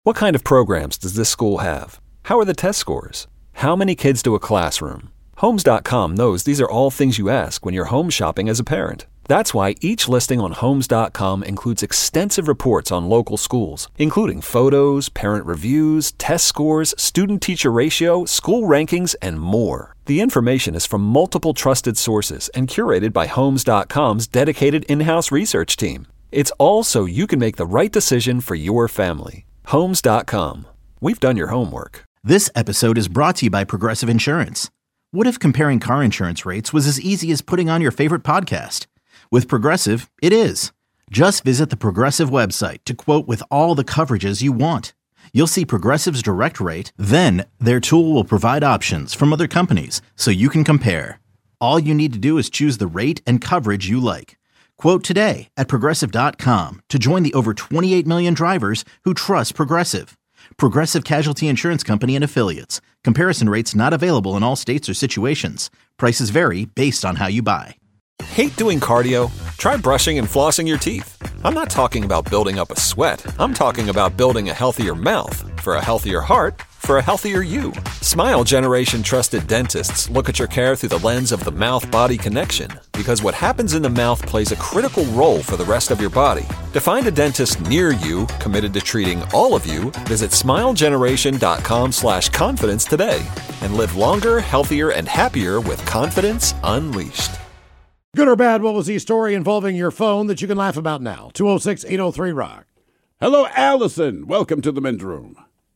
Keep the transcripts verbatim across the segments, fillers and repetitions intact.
What kind of programs does this school have? How are the test scores? How many kids do a classroom? Homes dot com knows these are all things you ask when you're home shopping as a parent. That's why each listing on Homes dot com includes extensive reports on local schools, including photos, parent reviews, test scores, student-teacher ratio, school rankings, and more. The information is from multiple trusted sources and curated by Homes dot com's dedicated in-house research team. It's all so you can make the right decision for your family. Homes dot com. We've done your homework. This episode is brought to you by Progressive Insurance. What if comparing car insurance rates was as easy as putting on your favorite podcast? With Progressive, it is. Just visit the Progressive website to quote with all the coverages you want. You'll see Progressive's direct rate, then their tool will provide options from other companies so you can compare. All you need to do is choose the rate and coverage you like. Quote today at Progressive dot com to join the over twenty-eight million drivers who trust Progressive. Progressive Casualty Insurance Company and Affiliates. Comparison rates not available in all states or situations. Prices vary based on how you buy. Hate doing cardio? Try brushing and flossing your teeth. I'm not talking about building up a sweat. I'm talking about building a healthier mouth. For a healthier heart, for a healthier you. Smile Generation trusted dentists look at your care through the lens of the mouth-body connection, because what happens in the mouth plays a critical role for the rest of your body. To find a dentist near you committed to treating all of you, visit smile generation dot com slash confidence today and live longer, healthier, and happier with confidence unleashed. Good or bad, what was the story involving your phone that you can laugh about now? two oh six, eight oh three, rock. Hello, Allison. Welcome to the men's room.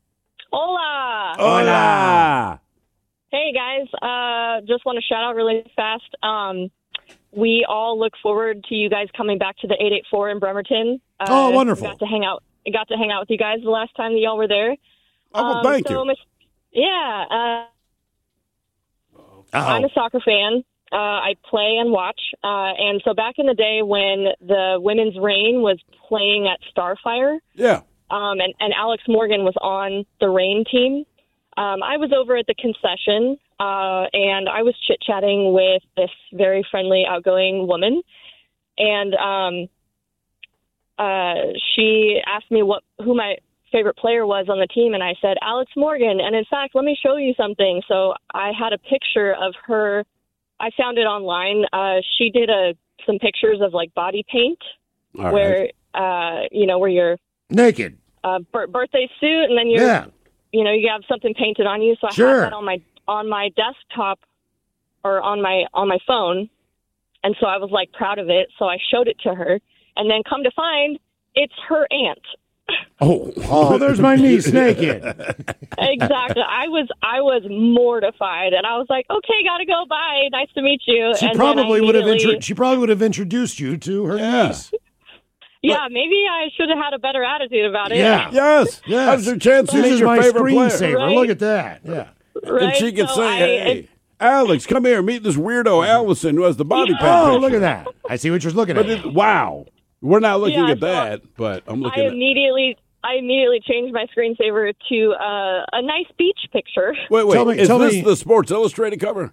Hola. Hola. Hey, guys. Uh, just want to shout out really fast. Um, we all look forward to you guys coming back to the eight eighty-four in Bremerton. Uh, oh, wonderful. Got to hang out. Got to hang out with you guys the last time that y'all were there. Oh, well, um, thank so you. Miss, yeah. Uh, Uh-oh. I'm a soccer fan. Uh, I play and watch. Uh, and so back in the day when the women's Reign was playing at Starfire, Yeah. um, and, and Alex Morgan was on the Reign team, um, I was over at the concession, uh, and I was chit-chatting with this very friendly, outgoing woman. And um, uh, she asked me what who my favorite player was on the team, and I said, Alex Morgan. And in fact, let me show you something. So I had a picture of her. I found it online. Uh, she did a some pictures of like body paint, All where right. uh, you know where your Naked. uh, bir- birthday suit, and then you Yeah. you know you have something painted on you. So I Sure. had that on my on my desktop or on my on my phone, and so I was like proud of it. So I showed it to her, and then come to find it's her aunt. Oh, Oh, there's my niece naked. Exactly. I was I was mortified, and I was like, "Okay, gotta go. Bye. Nice to meet you." She and then I probably would have immediately- intro- she probably would have introduced you to her Yeah. niece. Yeah, maybe I should have had a better attitude about it. Yeah. Yes. Yes. How's your chance to This meet is your my favorite player? screensaver. Right. Look at that. Yeah. Right? And she can So say, I- hey, it- Alex, come here. Meet this weirdo Allison who has the body paint Oh, picture. look at that. I see what you're looking But at. it, wow. We're not looking Yeah, at so that, but I'm I looking at... immediately I immediately changed my screensaver to uh, a nice beach picture. Wait, wait. Tell me- is tell this me- the Sports Illustrated cover?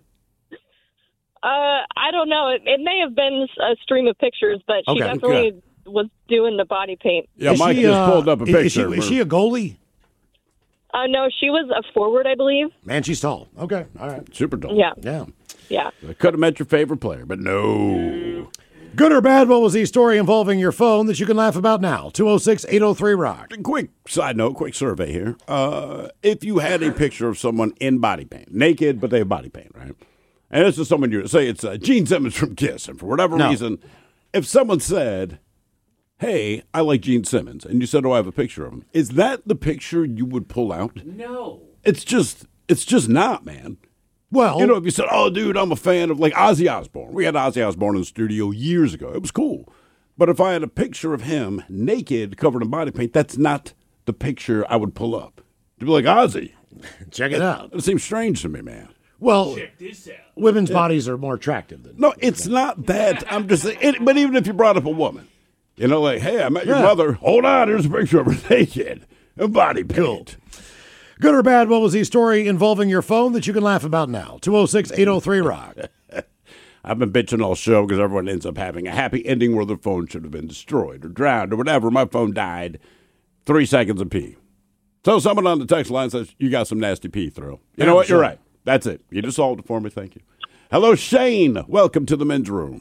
Uh, I don't know. It, it may have been a stream of pictures, but she Okay, definitely was doing the body paint. Yeah, Is Mike she, just uh, pulled up a is- picture. Is she, is she a goalie? Uh, no, she was a forward, I believe. Man, she's tall. Okay. All right. Super dope. Yeah, Yeah. yeah. I could have met your favorite player, but no. Good or bad, what was the story involving your phone that you can laugh about now? two oh six, eight oh three, rock. Quick side note, quick survey here. Uh, if you had a picture of someone in body paint, naked, but they have body paint, right? And this is someone you say it's uh, Gene Simmons from Kiss, and for whatever No. reason, if someone said, hey, I like Gene Simmons, and you said, oh, I have a picture of him, is that the picture you would pull out? No. It's just, it's just not, man. Well, You know, if you said, oh, dude, I'm a fan of, like, Ozzy Osbourne. We had Ozzy Osbourne in the studio years ago. It was cool. But if I had a picture of him naked, covered in body paint, that's not the picture I would pull up. To be like, Ozzy. check it out. It seems strange to me, man. Well, Check this out. women's bodies are more attractive than. No, it's not that. I'm just saying, it, but even if you brought up a woman, you know, like, hey, I met your Yeah. mother. Hold on, here's a picture of her naked. And body paint. Good or bad, what was the story involving your phone that you can laugh about now? two oh six, eight oh three, rock. I've been bitching all show because everyone ends up having a happy ending where their phone should have been destroyed or drowned or whatever. My phone died three seconds a pee. So someone on the text line says, you got some nasty pee through. You Yeah, know what? sure. You're right. That's it. You just solved it for me. Thank you. Hello, Shane. Welcome to the men's room.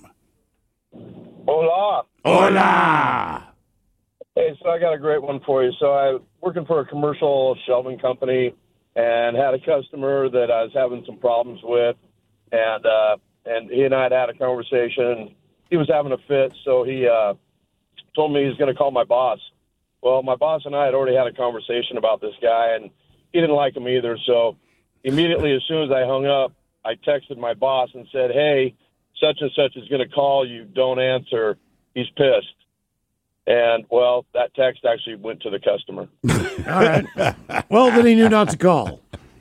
Hola. Hola. Hey, so I got a great one for you. So I working for a commercial shelving company and had a customer that I was having some problems with, and uh, and he and I had had a conversation. He was having a fit, so he uh, told me he's going to call my boss. Well, my boss and I had already had a conversation about this guy, and he didn't like him either. So immediately, as soon as I hung up, I texted my boss and said, hey, such and such is going to call you. Don't answer. He's pissed. And, well, that text actually went to the customer. All right. Well, then he knew not to call.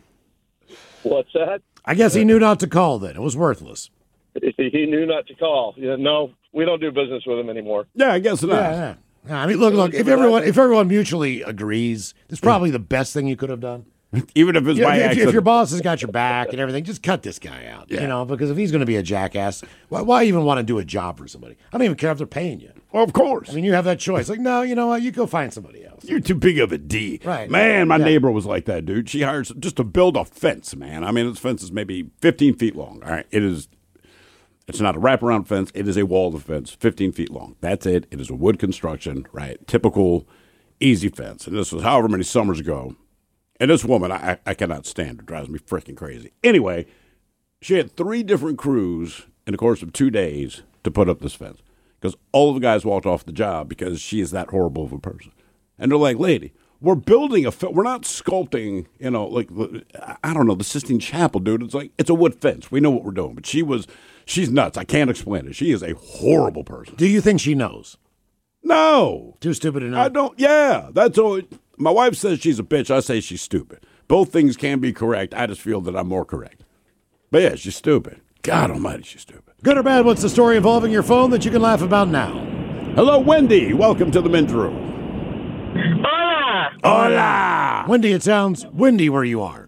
What's that? I guess he knew not to call then. It was worthless. He knew not to call. You know, no, we don't do business with him anymore. Yeah, I guess not. Yeah, yeah. Yeah, I mean, look, look. If everyone, if everyone mutually agrees, it's probably the best thing you could have done. Even if it's You know, by if, accident. if your boss has got your back and everything, just cut this guy out. Yeah. You know, because if he's going to be a jackass, why, why even want to do a job for somebody? I don't even care if they're paying you. Well, of course. I mean, you have that choice. Like, no, you know what? You go find somebody else. You're too big of a D. Right. Man, my Yeah. neighbor was like that, dude. She hires just to build a fence, man. I mean, this fence is maybe fifteen feet long. All right. It is, it's not a wraparound fence. It is a wall of fence, fifteen feet long. That's it. It is a wood construction, right? Typical easy fence. And this was however many summers ago. And this woman, I, I cannot stand her. Drives me freaking crazy. Anyway, she had three different crews in the course of two days to put up this fence. Because all of the guys walked off the job because she is that horrible of a person. And they're like, lady, we're building a fence. We're not sculpting, you know, like, I don't know, the Sistine Chapel, dude. It's like, it's a wood fence. We know what we're doing. But she was, she's nuts. I can't explain it. She is a horrible person. Do you think she knows? No. Too stupid to know. I don't, yeah. That's all. My wife says she's a bitch. I say she's stupid. Both things can be correct. I just feel that I'm more correct. But yeah, she's stupid. God almighty, she's stupid. Good or bad, what's the story involving your phone that you can laugh about now? Hello, Wendy. Welcome to the men's room. Hola. Hola. Wendy, it sounds windy where you are.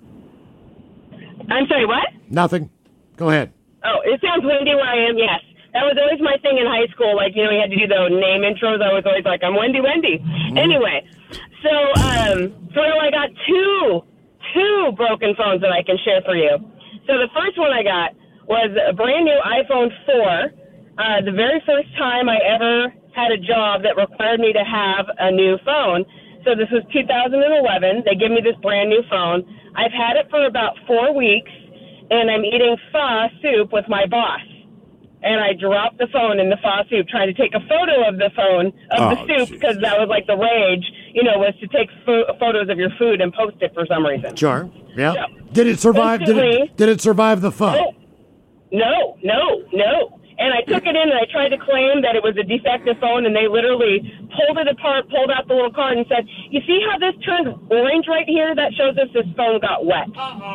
I'm sorry, what? Nothing. Go ahead. Oh, it sounds windy where I am, yes. That was always my thing in high school. Like, you know, we had to do the name intros. I was always like, I'm Wendy Wendy. Mm-hmm. Anyway, so, um, so I got two, two broken phones that I can share for you. So the first one I got was a brand new iPhone four. Uh, the very first time I ever had a job that required me to have a new phone. So this was two thousand eleven. They give me this brand new phone. I've had it for about four weeks, and I'm eating pho soup with my boss. And I dropped the phone in the pho soup, trying to take a photo of the phone, of Oh, the soup, geez. because that was like the rage, you know, was to take fo- photos of your food and post it for some reason. Sure. Yeah. Yeah. Did it survive? Did it, Basically- did it survive the phone? No, no, no. And I took it in and I tried to claim that it was a defective phone, and they literally pulled it apart, pulled out the little card, and said, you see how this turned orange right here? That shows us this phone got wet.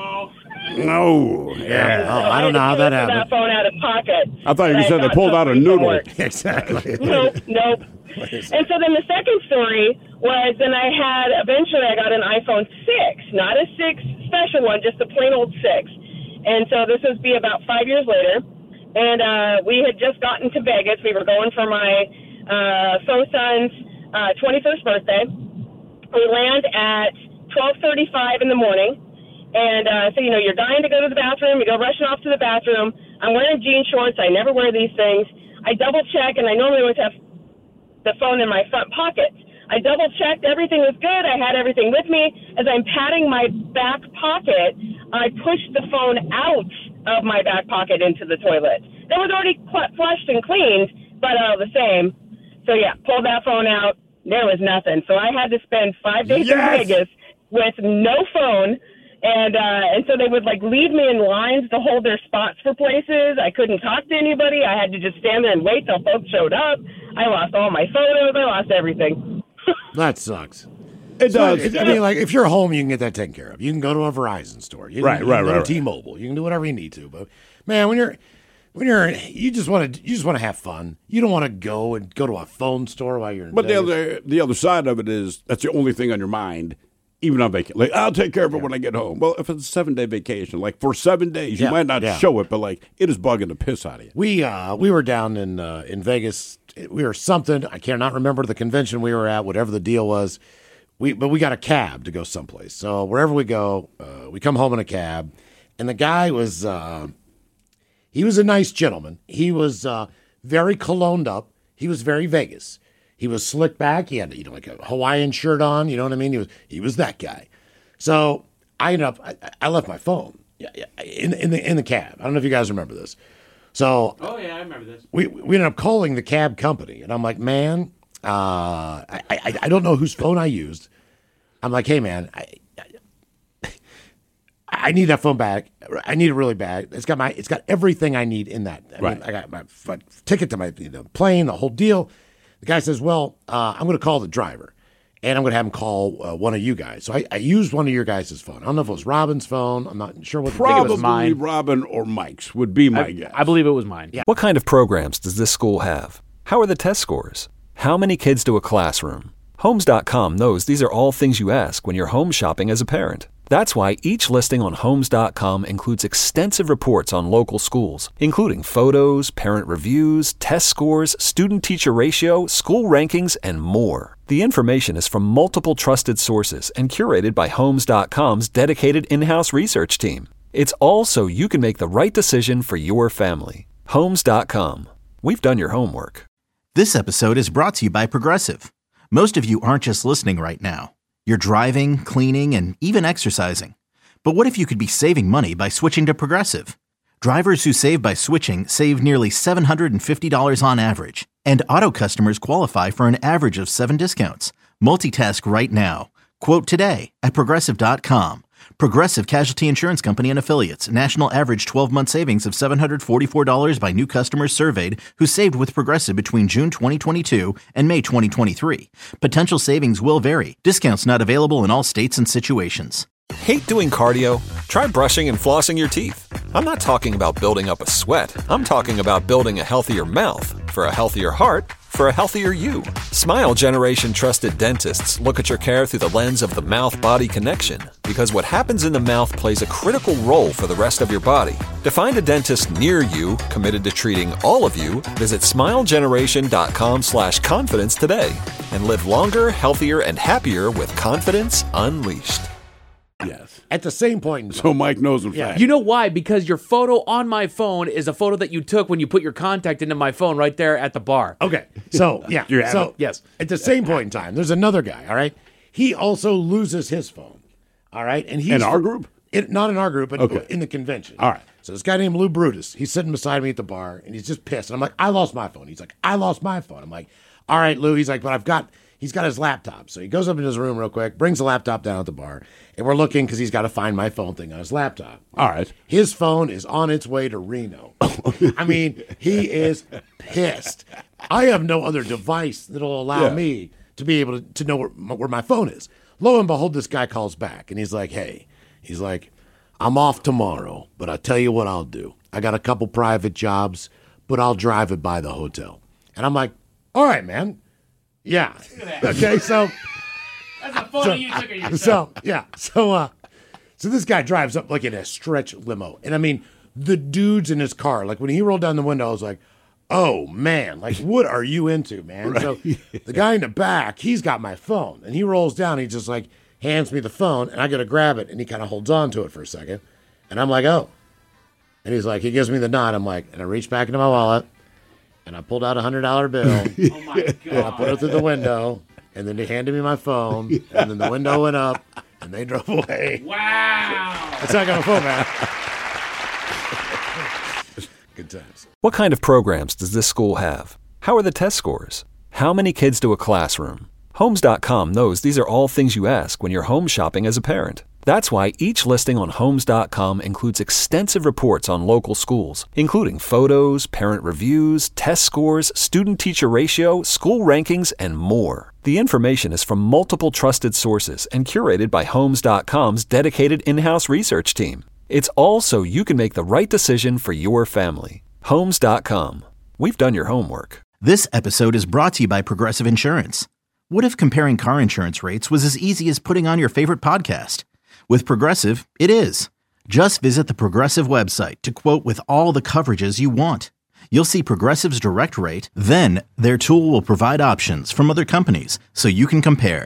No. Yeah. Oh, I don't know how that I had to happened. pull that phone out of pocket. I thought you And I said they thought pulled out a something noodle. worked. Exactly. Nope, nope. And so then the second story was then I had, eventually I got an iPhone six, not a six special one, just a plain old six. And so this would be about five years later. And uh, we had just gotten to Vegas. We were going for my uh, faux son's uh, twenty-first birthday. We land at twelve thirty-five in the morning. And uh, so, you know, you're dying to go to the bathroom. You go rushing off to the bathroom. I'm wearing jean shorts. I never wear these things. I double check, and I normally always have the phone in my front pocket. I double checked. Everything was good. I had everything with me. As I'm patting my back pocket, I pushed the phone out of my back pocket into the toilet. That was already cl- flushed and cleaned, but uh, the same. So, yeah, pulled that phone out. There was nothing. So I had to spend five days Yes! in Vegas with no phone. And uh, and so they would, like, leave me in lines to hold their spots for places. I couldn't talk to anybody. I had to just stand there and wait till folks showed up. I lost all my photos. I lost everything. That sucks. It does. It- I mean, like, if you're home, you can get that taken care of. You can go to a Verizon store. You can, Right, you right, can go right, to right. T-Mobile. You can do whatever you need to. But man, when you're when you're you just want to you just want to have fun. You don't want to go and go to a phone store while you're in But the Vegas. other the other side of it is that's the only thing on your mind, even on vacation. Like, I'll take care of it when I get home. Well, if it's a seven day vacation, like for seven days, you Yeah, might not yeah. show it, but like it is bugging the piss out of you. We uh we were down in uh, in Vegas. We were something. I cannot remember the convention we were at. Whatever the deal was, we but we got a cab to go someplace. So wherever we go, uh, we come home in a cab, and the guy was uh, he was a nice gentleman. He was uh, very cologned up. He was very Vegas. He was slicked back. He had, you know, like a Hawaiian shirt on. You know what I mean? He was he was that guy. So I ended up I, I left my phone yeah, yeah, in in the in the cab. I don't know if you guys remember this. So oh yeah, I remember this. We we ended up calling the cab company, and I'm like, man, uh, I, I I don't know whose phone I used. I'm like, hey man, I, I I need that phone back. I need it really bad. It's got my it's got everything I need in that. I right. mean, I got my, my ticket to my you know, plane, the whole deal. The guy says, well, uh, I'm going to call the driver, and I'm going to have him call uh, one of you guys. So I, I used one of your guys' phone. I don't know if it was Robin's phone. I'm not sure what. Probably it was mine. Robin or Mike's would be my I, guess. I believe it was mine. Yeah. What kind of programs does this school have? How are the test scores? How many kids to a classroom? Homes dot com knows these are all things you ask when you're home shopping as a parent. That's why each listing on Homes dot com includes extensive reports on local schools, including photos, parent reviews, test scores, student-teacher ratio, school rankings, and more. The information is from multiple trusted sources and curated by Homes dot com's dedicated in-house research team. It's all so you can make the right decision for your family. Homes dot com. We've done your homework. This episode is brought to you by Progressive. Most of you aren't just listening right now. You're driving, cleaning, and even exercising. But what if you could be saving money by switching to Progressive? Drivers who save by switching save nearly seven hundred fifty dollars on average. And auto customers qualify for an average of seven discounts. Multitask right now. Quote today at Progressive dot com. Progressive Casualty Insurance Company and Affiliates. National average twelve-month savings of seven hundred forty-four dollars by new customers surveyed who saved with Progressive between June twenty twenty-two and May twenty twenty-three. Potential savings will vary. Discounts not available in all states and situations. Hate doing cardio? Try brushing and flossing your teeth. I'm not talking about building up a sweat. I'm talking about building a healthier mouth. For a healthier heart, for a healthier you. Smile Generation trusted dentists look at your care through the lens of the mouth-body connection, because what happens in the mouth plays a critical role for the rest of your body. To find a dentist near you committed to treating all of you, visit smile generation dot com slash confidence today and live longer, healthier, and happier with confidence unleashed. Yes. At the same point in time. So Mike knows in Yeah. fact. You know why? Because your photo on my phone is a photo that you took when you put your contact into my phone right there at the bar. Okay, so yeah, You have so it? Yes. At the same point in time, there's another guy. All right, he also loses his phone. All right, and he's In our group? It, not in our group, but Okay. in the convention. All right. So this guy named Lou Brutus, he's sitting beside me at the bar, and he's just pissed. And I'm like, I lost my phone. He's like, I lost my phone. I'm like, all right, Lou. He's like, but I've got. He's got his laptop. So he goes up into his room real quick, brings the laptop down at the bar, and we're looking because he's got to find my phone thing on his laptop. All right. His phone is on its way to Reno. I mean, he is pissed. I have no other device that'll allow Yeah. me to be able to, to know where my, where my phone is. Lo and behold, this guy calls back, and he's like, hey, he's like, I'm off tomorrow, but I'll tell you what I'll do. I got a couple private jobs, but I'll drive it by the hotel. And I'm like, all right, man. Yeah. Okay, so... That's a photo you took of yourself. So yeah, so uh, so this guy drives up like in a stretch limo, and I mean the dude's in his car. Like when he rolled down the window, I was like, "Oh man, like what are you into, man?" Right. So the guy in the back, he's got my phone, and he rolls down. He just like hands me the phone, and I got to grab it, and he kind of holds on to it for a second, and I'm like, "Oh," and he's like, he gives me the nod. I'm like, and I reach back into my wallet, and I pulled out a hundred dollar bill, Oh my and I put it through the window. And then they handed me my phone, and then the window went up, and they drove away. Wow. That's how I got my phone, man. Good times. What kind of programs does this school have? How are the test scores? How many kids to a classroom? Homes dot com knows these are all things you ask when you're home shopping as a parent. That's why each listing on Homes dot com includes extensive reports on local schools, including photos, parent reviews, test scores, student-teacher ratio, school rankings, and more. The information is from multiple trusted sources and curated by Homes dot com's dedicated in-house research team. It's all so you can make the right decision for your family. Homes dot com. We've done your homework. This episode is brought to you by Progressive Insurance. What if comparing car insurance rates was as easy as putting on your favorite podcast? With Progressive, it is. Just visit the Progressive website to quote with all the coverages you want. You'll see Progressive's direct rate, then their tool will provide options from other companies so you can compare.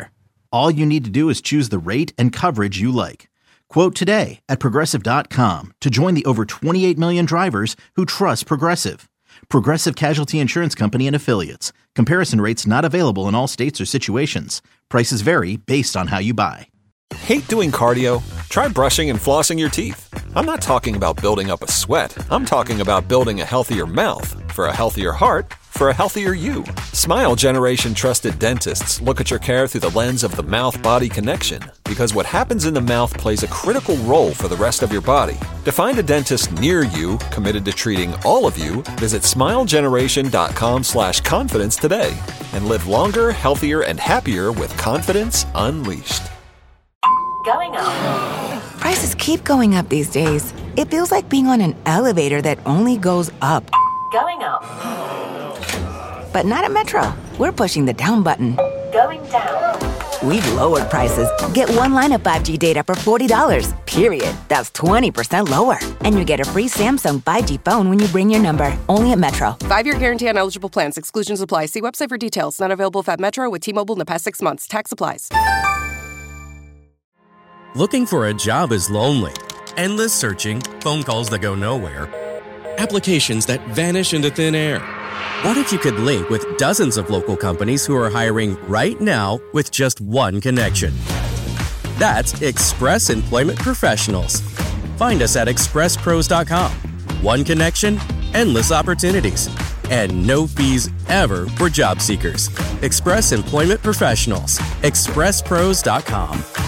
All you need to do is choose the rate and coverage you like. Quote today at Progressive dot com to join the over twenty-eight million drivers who trust Progressive. Progressive Casualty Insurance Company and Affiliates. Comparison rates not available in all states or situations. Prices vary based on how you buy. Hate doing cardio? Try brushing and flossing your teeth. I'm not talking about building up a sweat. I'm talking about building a healthier mouth. For a healthier heart, for a healthier you. Smile Generation trusted dentists look at your care through the lens of the mouth-body connection, because what happens in the mouth plays a critical role for the rest of your body. To find a dentist near you committed to treating all of you, visit smilegeneration.com slash confidence today and live longer, healthier, and happier with confidence unleashed. Going up. Prices keep going up these days. It feels like being on an elevator that only goes up. Going up. But not at Metro. We're pushing the down button. Going down. We've lowered prices. Get one line of five G data for forty dollars, period. That's twenty percent lower. And you get a free Samsung five G phone when you bring your number. Only at Metro. Five-year guarantee on eligible plans. Exclusions apply. See website for details. Not available if at Metro with T-Mobile in the past six months. Tax applies. Looking for a job is lonely. Endless searching, phone calls that go nowhere, applications that vanish into thin air. What if you could link with dozens of local companies who are hiring right now with just one connection? That's Express Employment Professionals. Find us at express pros dot com. One connection, endless opportunities, and no fees ever for job seekers. Express Employment Professionals. express pros dot com.